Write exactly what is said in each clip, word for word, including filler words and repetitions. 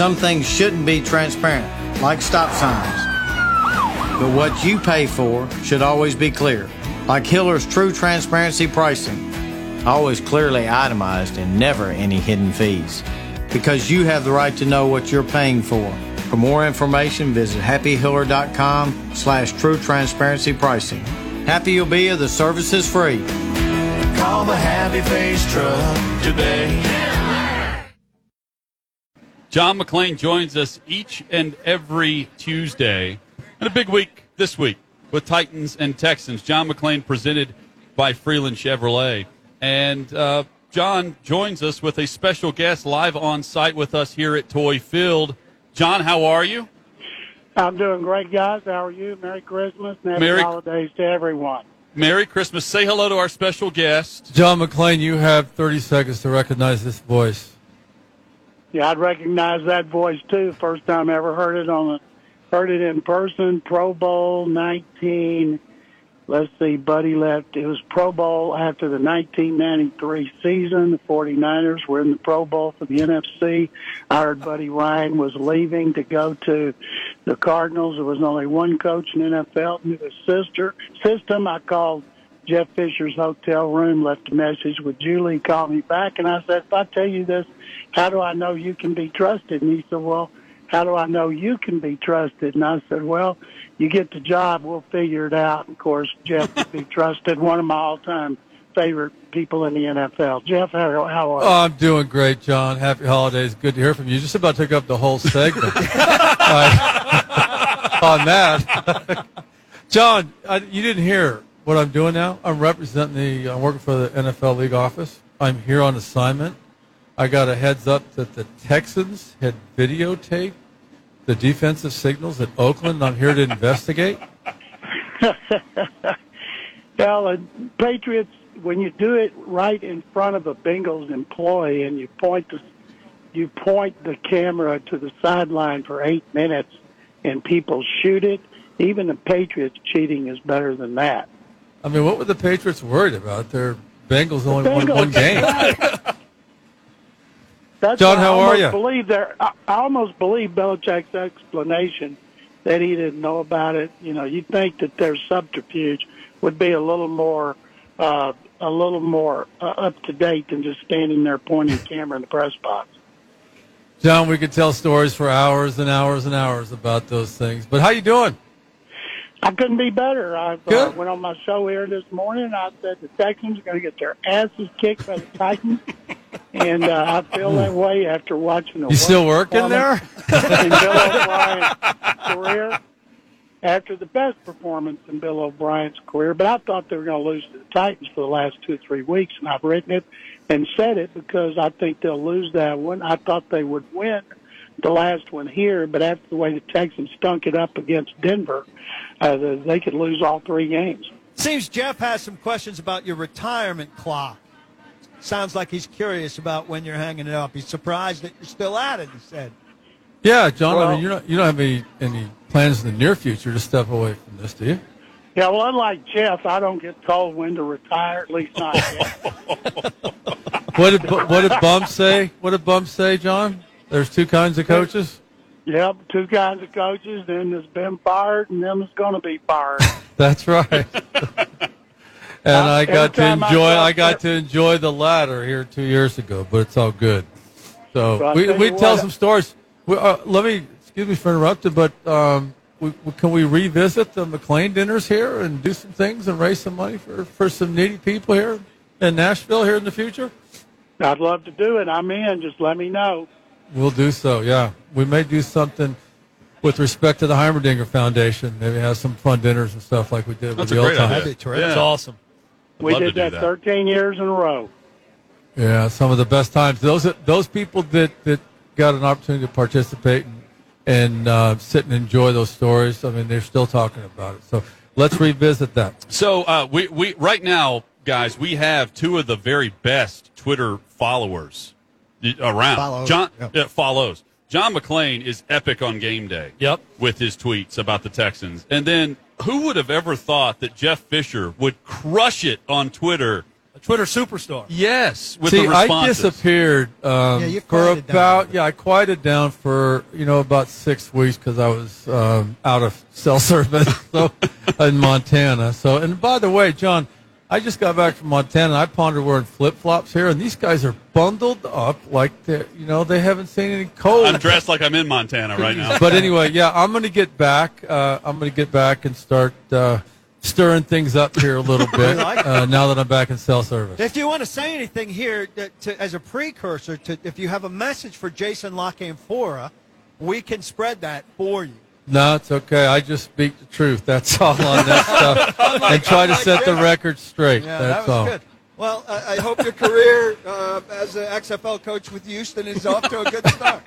some things shouldn't be transparent, like stop signs. But what you pay for should always be clear, like Hiller's True Transparency Pricing. Always clearly itemized and never any hidden fees. Because you have the right to know what you're paying for. For more information, visit happyhiller.com slash true transparency pricing. Happy you'll be, the service is free. Call the Happy Face Truck today. John McClain joins us each and every Tuesday. And a big week this week with Titans and Texans. John McClain presented by Freeland Chevrolet. And uh, John joins us with a special guest live on site with us here at Toy Field. John, how are you? I'm doing great, guys. How are you? Merry Christmas and happy Merry, holidays to everyone. Merry Christmas. Say hello to our special guest. John McClain, you have thirty seconds to recognize this voice. Yeah, I'd recognize that voice, too. First time I ever heard it on a, heard it in person, Pro Bowl nineteen. Let's see, Buddy left. It was Pro Bowl after the nineteen ninety-three season. The forty-niners were in the Pro Bowl for the N F C. I heard Buddy Ryan was leaving to go to the Cardinals. There was only one coach in the N F L in his sister system. I called Jeff Fisher's hotel room, left a message with Julie, called me back, and I said, if I tell you this, how do I know you can be trusted? And he said, well, how do I know you can be trusted? And I said, well, you get the job, we'll figure it out. And of course, Jeff could be trusted, one of my all-time favorite people in the N F L. Jeff, how, how are you? Oh, I'm doing great, John. Happy holidays. Good to hear from you. Just about took up the whole segment uh, on that. John, I, you didn't hear what I'm doing now. I'm representing the, I'm working for the N F L League office. I'm here on assignment. I got a heads up that the Texans had videotaped the defensive signals at Oakland. I'm here to investigate. Well, uh, Patriots, when you do it right in front of a Bengals employee and you point the, you point the camera to the sideline for eight minutes and people shoot it, even the Patriots cheating is better than that. I mean, what were the Patriots worried about? Their Bengals only Bengals, won one game. That's John, how are you? Believe there, I, I almost believe Belichick's explanation that he didn't know about it. You know, you'd think that their subterfuge would be a little more, uh, a little more uh, up to date than just standing there pointing the camera in the press box. John, we could tell stories for hours and hours and hours about those things. But how you doing? I couldn't be better. I Good. uh, went on my show here this morning. I said the Texans are going to get their asses kicked by the Titans. And uh, I feel that way after watching the You still working there? in Bill O'Brien's career. After the best performance in Bill O'Brien's career, but I thought they were going to lose to the Titans for the last two or three weeks, and I've written it and said it because I think they'll lose that one. I thought they would win the last one here, but after the way the Texans stunk it up against Denver, uh, they could lose all three games. Seems Jeff has some questions about your retirement clock. Sounds like he's curious about when you're hanging it up. He's surprised that you're still at it, he said. Yeah, John, Well, I mean, you're not, you don't have any, any plans in the near future to step away from this, do you? Yeah, well, unlike Jeff, I don't get told when to retire, at least not yet. What did, what did Bum say? What did Bum say, John? There's two kinds of coaches? Yep, two kinds of coaches. Then there's been fired, and then there's going to be fired. That's right. And Uh, I got to every time I enjoy. talk I got to- to enjoy the latter here two years ago, but it's all good. So Well, I'll we tell we you tell what. some stories. We, uh, let me excuse me for interrupting, but um, we, we, can we revisit the McClain dinners here and do some things and raise some money for, for some needy people here in Nashville here in the future? I'd love to do it. I'm in. Just let me know. We'll do so. Yeah, we may do something with respect to the Heimerdinger Foundation. Maybe have some fun dinners and stuff like we did That's with a the great old idea. time. That'd be terrific. Yeah. That's awesome. I'd We love did to do that, thirteen years in a row. Yeah, some of the best times. Those those people that, that got an opportunity to participate and, and uh, sit and enjoy those stories, I mean, they're still talking about it. So let's revisit that. So uh, we, we right now, guys, we have two of the very best Twitter followers around. Follows, John yep. uh, follows. John McClain is epic on game day. Yep. With his tweets about the Texans. And then who would have ever thought that Jeff Fisher would crush it on Twitter Twitter superstar. Yes, with See, the I responses. disappeared um, Yeah, you for quieted down a about little yeah, I quieted down for you know about six weeks because I was um, out of cell service so in Montana. So, and by the way, John, I just got back from Montana. And I pondered wearing flip flops here, and these guys are bundled up like they you know they haven't seen any cold. I'm dressed like I'm in Montana right now. But anyway, yeah, I'm going to get back. Uh, I'm going to get back and start uh, stirring things up here a little bit uh, now that I'm back in cell service. If you want to say anything here to, to, as a precursor, to if you have a message for Jason La Canfora, we can spread that for you. No, it's okay. I just speak the truth. That's all on that stuff. And try to set the record straight. Yeah, That's that was all. good. Well, I, I hope your career uh, as an X F L coach with Houston is off to a good start.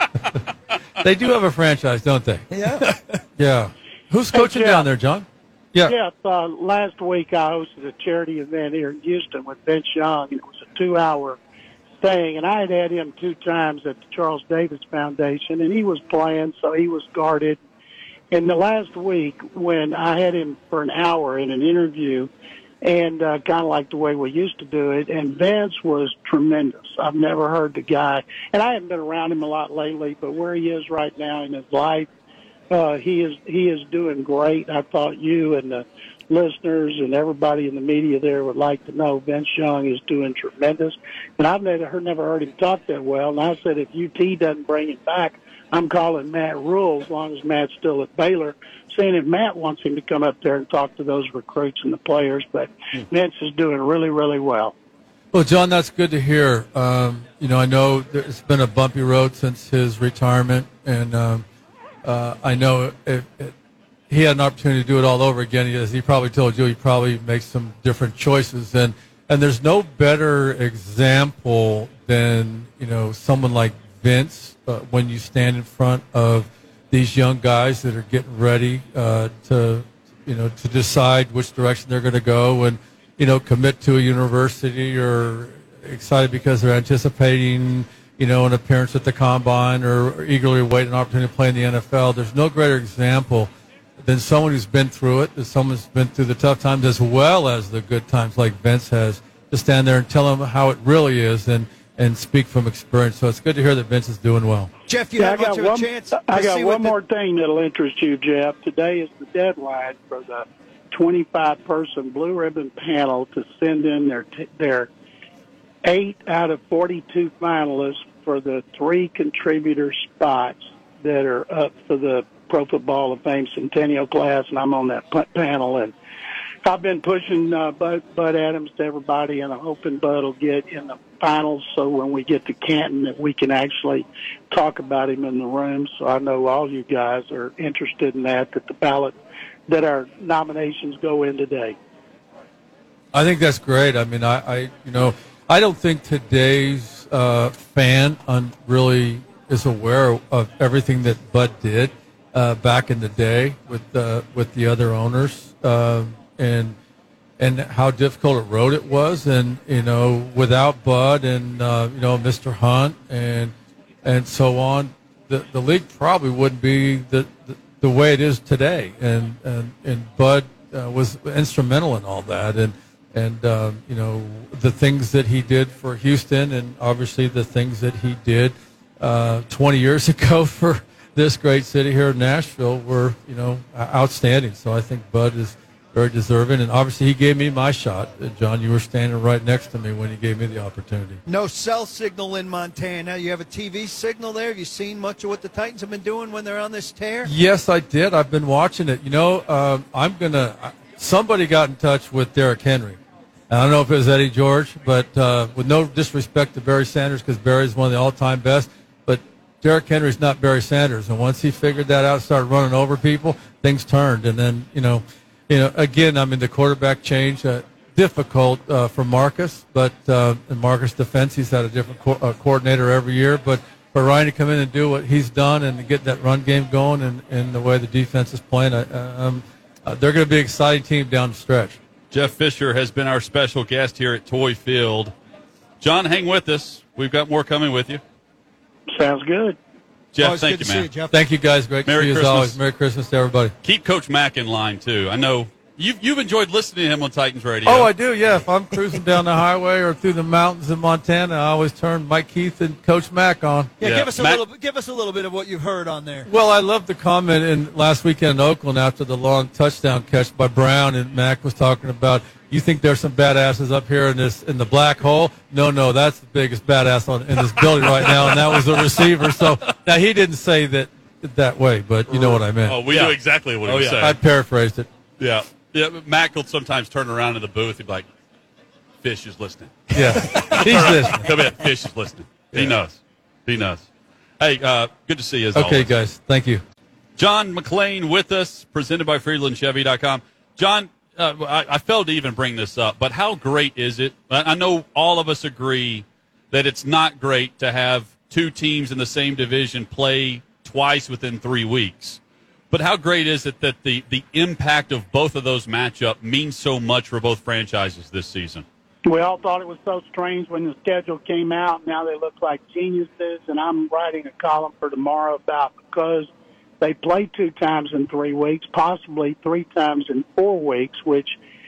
They do have a franchise, don't they? Yeah. Yeah. Who's coaching Jeff. down there, John? Yeah. Yeah, uh, last week I hosted a charity event here in Houston with Vince Young, and it was a two-hour thing. And I had had him two times at the Charles Davis Foundation, and he was playing, so he was guarded. And the last week, when I had him for an hour in an interview, and uh, kind of like the way we used to do it, and Vince was tremendous. I've never heard the guy, and I haven't been around him a lot lately, but where he is right now in his life, uh, he is he is doing great. I thought you and the listeners and everybody in the media there would like to know Vince Young is doing tremendous. And I've never, never heard him talk that well, and I said if U T doesn't bring him back, I'm calling Matt Rule as long as Matt's still at Baylor, seeing if Matt wants him to come up there and talk to those recruits and the players. But mm. Vince is doing really, really well. Well, John, that's good to hear. Um, you know, I know it's been a bumpy road since his retirement, and um, uh, I know if, if he had an opportunity to do it all over again, as he probably told you, he probably makes some different choices. And, and there's no better example than, you know, someone like Vince, uh, when you stand in front of these young guys that are getting ready uh, to, you know, to decide which direction they're going to go and, you know, commit to a university or excited because they're anticipating, you know, an appearance at the combine or, or eagerly await an opportunity to play in the N F L. There's no greater example than someone who's been through it, as someone who's been through the tough times as well as the good times like Vince has, to stand there and tell them how it really is and, and speak from experience. So it's good to hear that Vince is doing well. Jeff, you yeah, have I got much of one, a chance. I to got see one what more the, thing that'll interest you, Jeff. Today is the deadline for the twenty-five person blue ribbon panel to send in their t- their eight out of forty-two finalists for the three contributor spots that are up for the Pro Football Hall of Fame Centennial class, and I'm on that p- panel. And I've been pushing uh, Bud, Bud Adams to everybody, and I'm hoping Bud will get in the finals so when we get to Canton that we can actually talk about him in the room. So I know all you guys are interested in that, that the ballot, that our nominations go in today. I think that's great. I mean, I, I you know, I don't think today's uh, fan un- really is aware of everything that Bud did uh, back in the day with uh, with the other owners, uh, and and how difficult a road it was, and you know, without Bud and uh, you know Mister Hunt and and so on, the the league probably wouldn't be the the, the way it is today. And and and Bud uh, was instrumental in all that, and. And, uh, you know, the things that he did for Houston and obviously the things that he did uh, twenty years ago for this great city here in Nashville were, you know, outstanding. So I think Bud is very deserving. And obviously he gave me my shot. Uh, John, you were standing right next to me when he gave me the opportunity. No cell signal in Montana. You have a T V signal there. Have you seen much of what the Titans have been doing when they're on this tear? Yes, I did. I've been watching it. You know, um, I'm going to – somebody got in touch with Derrick Henry. I don't know if it was Eddie George, but uh, with no disrespect to Barry Sanders, because Barry's one of the all-time best, but Derrick Henry's not Barry Sanders. And once he figured that out, started running over people, things turned. And then, you know, you know, again, I mean, the quarterback change, uh, difficult uh, for Marcus, but uh, in Marcus' defense, he's had a different co- uh, coordinator every year. But for Ryan to come in and do what he's done and to get that run game going and, and the way the defense is playing, uh, um, uh, they're going to be an exciting team down the stretch. Jeff Fisher has been our special guest here at Toy Field. John, hang with us. We've got more coming with you. Sounds good. Jeff, Always thank good you, to man. see you, Jeff. Thank you, guys. Great Merry to see you as Christmas. always. Merry Christmas to everybody. Keep Coach Mack in line, too. I know You've, you've enjoyed listening to him on Titans Radio. Oh, I do, yeah. If I'm cruising down the highway or through the mountains in Montana, I always turn Mike Keith and Coach Mack on. Yeah, Yeah, give us a Matt- little. Give us a little bit of what you've heard on there. Well, I love the comment in last weekend in Oakland after the long touchdown catch by Brown, and Mack was talking about, you think there's some badasses up here in this in the black hole? No, no, that's the biggest badass on, in this building right now, and that was the receiver. So now he didn't say that that way, but you know what I meant. Oh, we Yeah. knew exactly what he Oh, was yeah. saying. I paraphrased it. Yeah. Yeah, but Mac will sometimes turn around in the booth and be like, Fish is listening. Yeah, he's listening. Come in, Fish is listening. He knows. He knows. Hey, uh, good to see you as Okay, always. guys, thank you. John McClain with us, presented by Freeland Chevy dot com. John, uh, I, I failed to even bring this up, but how great is it? I, I know all of us agree that it's not great to have two teams in the same division play twice within three weeks. But how great is it that the, the impact of both of those matchups means so much for both franchises this season? We all thought it was so strange when the schedule came out. Now they look like geniuses, and I'm writing a column for tomorrow about because they play two times in three weeks, possibly three times in four weeks, which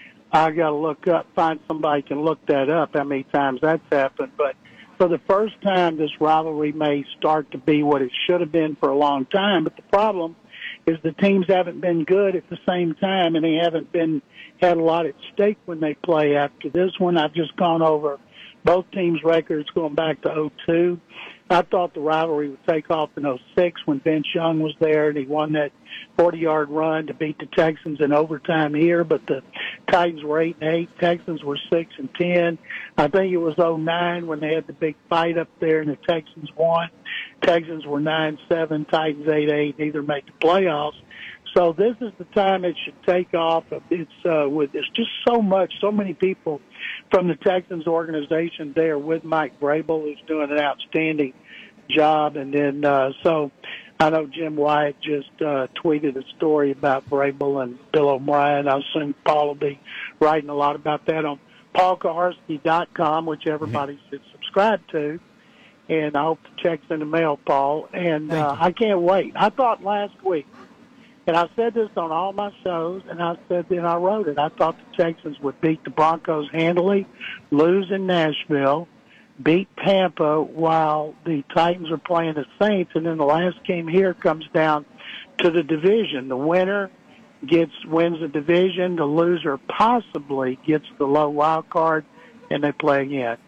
I got to look up, find somebody can look that up, how many times that's happened. But for the first time, this rivalry may start to be what it should have been for a long time. But the problem is the teams haven't been good at the same time, and they haven't been had a lot at stake when they play. After this one, I've just gone over both teams' records going back to oh two. I thought the rivalry would take off in oh six when Vince Young was there, and he won that forty-yard run to beat the Texans in overtime here. But the Titans were eight and eight, Texans were six and ten. I think it was oh nine when they had the big fight up there, and the Texans won. Texans were nine seven, Titans eight eight. Neither made the playoffs. So this is the time it should take off. It's uh, with it's just so much, so many people from the Texans organization there with Mike Vrabel, who's doing an outstanding job. And then uh, so I know Jim Wyatt just uh, tweeted a story about Vrabel and Bill O'Brien. I assume Paul will be writing a lot about that on Paul Kaharski dot com, which everybody should subscribe to. And I hope the check's in the mail, Paul. And uh, I can't wait. I thought last week, and I said this on all my shows, and I said then I wrote it, I thought the Texans would beat the Broncos handily, lose in Nashville, beat Tampa while the Titans are playing the Saints, and then the last game here comes down to the division. The winner gets wins the division, the loser possibly gets the low wild card, and they play again.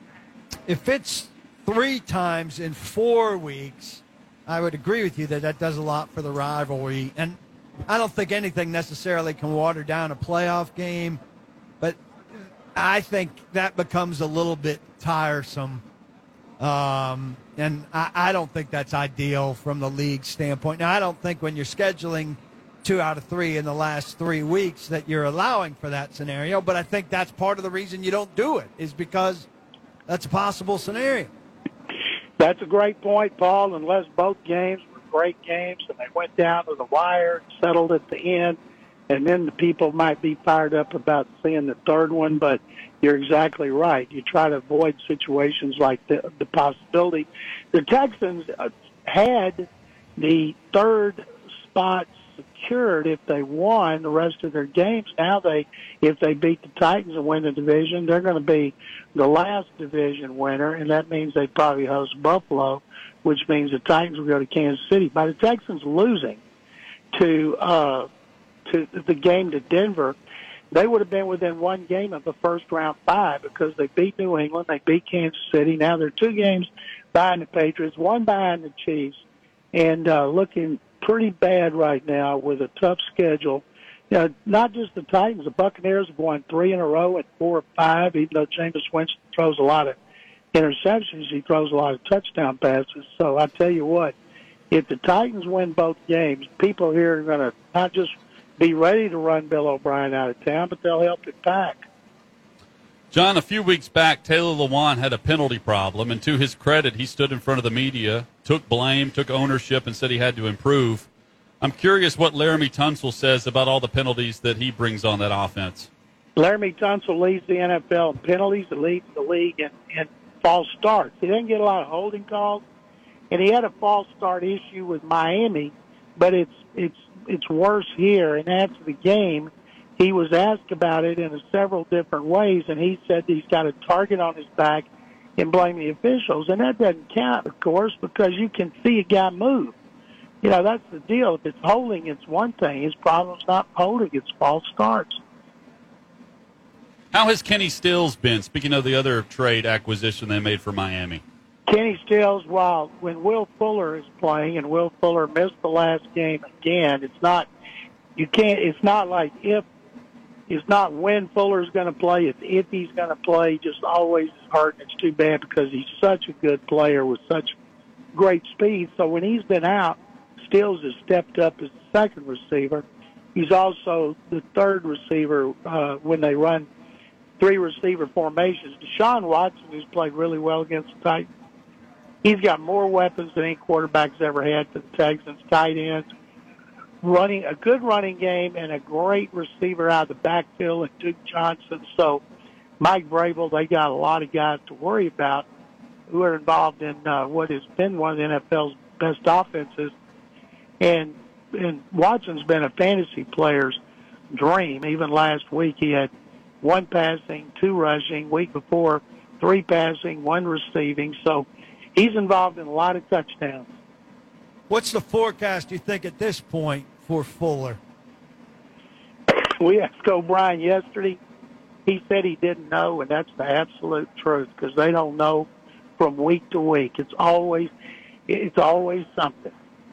If it's three times in four weeks, I would agree with you that that does a lot for the rivalry. And I don't think anything necessarily can water down a playoff game, but I think that becomes a little bit tiresome. Um, and I, I don't think that's ideal from the league standpoint. Now, I don't think when you're scheduling two out of three in the last three weeks that you're allowing for that scenario, but I think that's part of the reason you don't do it is because that's a possible scenario. That's a great point, Paul, unless both games were great games and they went down to the wire and settled at the end, and then the people might be fired up about seeing the third one, but you're exactly right. You try to avoid situations like the, the possibility. The Texans had the third spot secured if they won the rest of their games. Now they, if they beat the Titans and win the division, they're going to be the last division winner, and that means they probably host Buffalo, which means the Titans will go to Kansas City. By the Texans losing to uh, to the game to Denver, they would have been within one game of the first round bye because they beat New England, they beat Kansas City. Now they're two games behind the Patriots, one behind the Chiefs, and uh, looking pretty bad right now with a tough schedule. You know, not just the Titans, the Buccaneers have won three in a row at four or five, even though Jameis Winston throws a lot of interceptions, he throws a lot of touchdown passes. So I tell you what, if the Titans win both games, people here are going to not just be ready to run Bill O'Brien out of town, but they'll help it back. John, a few weeks back, Taylor Lewan had a penalty problem, and to his credit, he stood in front of the media, took blame, took ownership, and said he had to improve. I'm curious what Laramie Tunsil says about all the penalties that he brings on that offense. Laramie Tunsil leads the N F L in penalties, he leads the league in, in false starts. He didn't get a lot of holding calls, and he had a false start issue with Miami, but it's it's it's worse here. And after the game, he was asked about it in several different ways, and he said he's got a target on his back and blame the officials. And that doesn't count, of course, because you can see a guy move. You know, that's the deal. If it's holding, it's one thing. His problem's not holding, it's false starts. How has Kenny Stills been, speaking of the other trade acquisition they made for Miami? Kenny Stills, while when Will Fuller is playing, and Will Fuller missed the last game again, it's not, you can't, it's not like if, it's not when Fuller's going to play, it's if he's going to play, just always hurt. It's too bad because he's such a good player with such great speed. So when he's been out, Stills has stepped up as the second receiver. He's also the third receiver uh, when they run three receiver formations. Deshaun Watson, who's played really well against the Titans, he's got more weapons than any quarterback's ever had for the Texans. Tight ends, running a good running game, and a great receiver out of the backfield, and Duke Johnson. So Mike Vrabel, they got a lot of guys to worry about who are involved in uh, what has been one of the N F L's best offenses. And, and Watson's been a fantasy player's dream. Even last week he had one passing, two rushing. Week before, three passing, one receiving. So he's involved in a lot of touchdowns. What's the forecast, you think, at this point for Fuller? We asked O'Brien yesterday. He said he didn't know, and that's the absolute truth because they don't know from week to week. It's always, it's always something.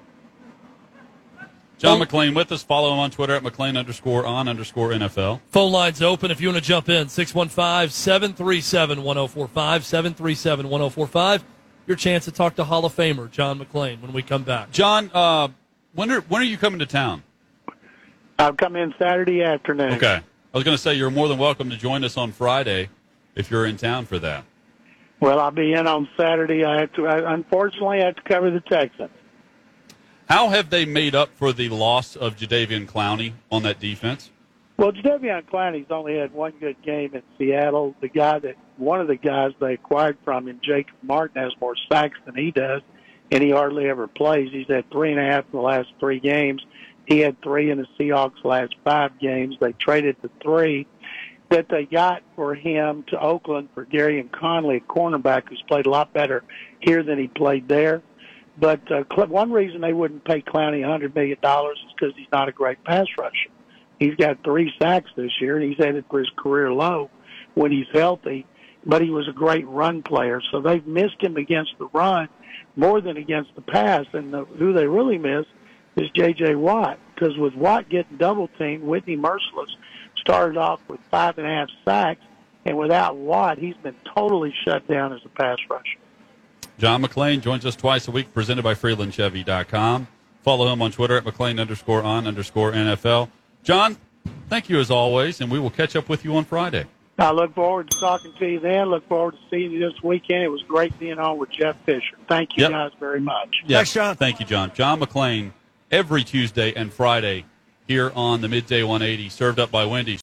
John McClain with us. Follow him on Twitter at McClain underscore on underscore N F L. Phone line's open if you want to jump in. six one five, seven three seven, one oh four five, seven three seven, one oh four five. Your chance to talk to Hall of Famer John McClain when we come back. John, uh, when are when are you coming to town? I'll come in Saturday afternoon. Okay. I was going to say you're more than welcome to join us on Friday if you're in town for that. Well, I'll be in on Saturday. I have to. I, unfortunately, I have to cover the Texans. How have they made up for the loss of Jadeveon Clowney on that defense? Well, Jadeveon Clowney's only had one good game in Seattle. The guy that one of the guys they acquired from him, Jacob Martin, has more sacks than he does, and he hardly ever plays. He's had three and a half in the last three games. He had three in the Seahawks' last five games. They traded the three that they got for him to Oakland for Darian Conley, a cornerback who's played a lot better here than he played there. But uh, one reason they wouldn't pay Clowney one hundred million dollars is because he's not a great pass rusher. He's got three sacks this year, and he's headed for his career low when he's healthy. But he was a great run player, so they've missed him against the run more than against the pass. And the, who they really miss is J J. Watt, because with Watt getting double-teamed, Whitney Merciless started off with five and a half sacks, and without Watt, he's been totally shut down as a pass rusher. John McClain joins us twice a week, presented by Freeland Chevy dot com. Follow him on Twitter at McClain underscore on underscore N F L. John, thank you as always, and we will catch up with you on Friday. I look forward to talking to you then. Look forward to seeing you this weekend. It was great being on with Jeff Fisher. Thank you yep. guys very much. Yep. Thanks, John. Thank you, John. John McClain every Tuesday and Friday here on the Midday one eighty, served up by Wendy's.